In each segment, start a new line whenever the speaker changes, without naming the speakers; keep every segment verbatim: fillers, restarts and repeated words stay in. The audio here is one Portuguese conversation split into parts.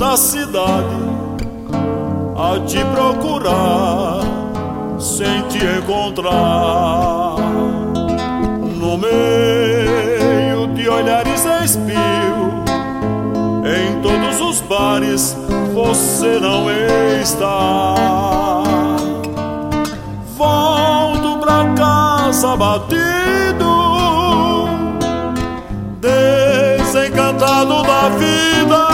toda a cidade a te procurar sem te encontrar. No meio de olhares espio, em todos os bares você não está. Volto pra casa batido, desencantado da vida.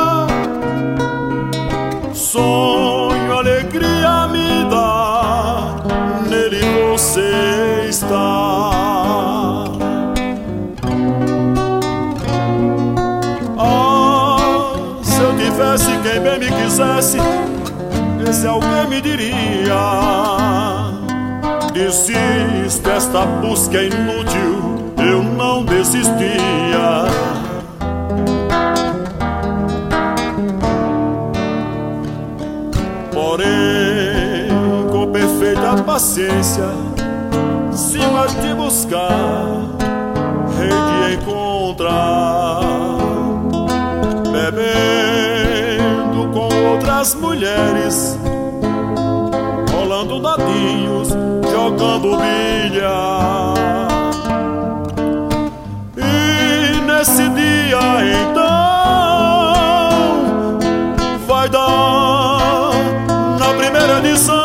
Sonho, alegria me dá, nele você está. Ah, se eu tivesse quem bem me quisesse, esse alguém me diria: desiste, esta busca é inútil, eu não desistia. Porém, com perfeita paciência, sigo a te buscar, hei de encontrar. Bebendo com outras mulheres, rolando dadinhos, jogando bilhar. E nesse dia então vai dar na primeira edição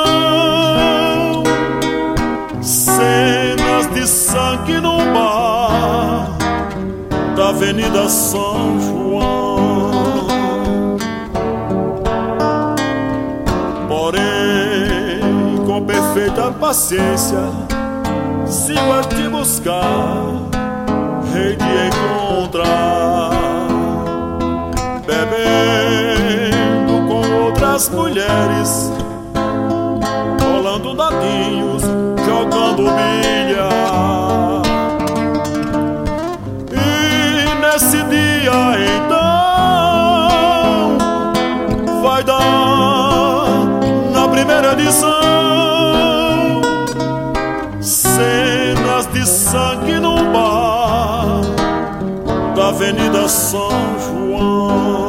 cenas de sangue num bar da Avenida São João. Porém, com perfeita paciência, sigo a te buscar, hei de encontrar. Bebendo com outras mulheres, rolando dadinhos, jogando bilhar. E nesse dia então vai dar na primeira edição cenas de sangue num bar da Avenida São João.